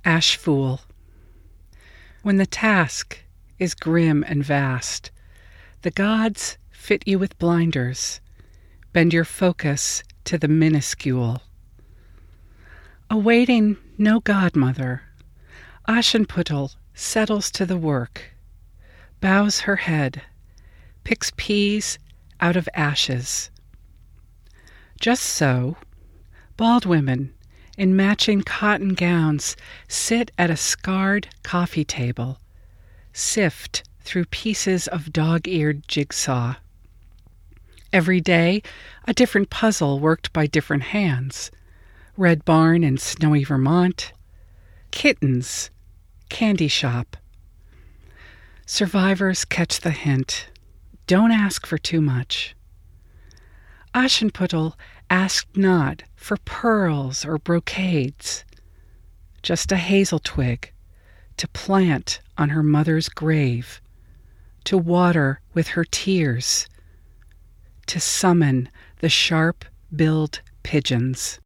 Ash Fool. When the task is grim and vast, the gods fit you with blinders, bend your focus to the minuscule. Awaiting no godmother, Aschenputtel settles to the work, bows her head, picks peas out of ashes. Just so, bald women in matching cotton gowns sit at a scarred coffee table, sift through pieces of dog-eared jigsaw. Every day, a different puzzle worked by different hands. Red Barn in snowy Vermont, kittens, candy shop. Survivors catch the hint. Don't ask for too much. Aschenputtel asked not for pearls or brocades, just a hazel twig to plant on her mother's grave, to water with her tears, to summon the sharp-billed pigeons.